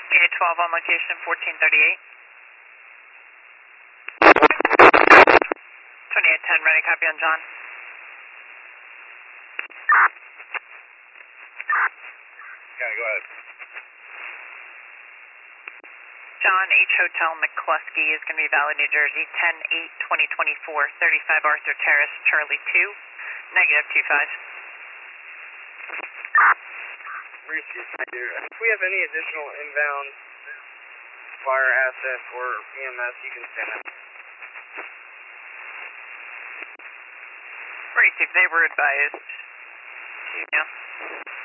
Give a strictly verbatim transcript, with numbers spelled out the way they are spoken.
A twelve on location, fourteen thirty-eight. twenty-eight ten, ready, copy on John. Yeah, go ahead. John H. Hotel McCluskey is going to be Valley, New Jersey, ten eight twenty twenty-four, thirty-five Arthur Terrace, Charlie two, negative two five. Received, my dear. If we have any additional inbound fire assets or E M S, you can send it. Received, they were advised to, yeah.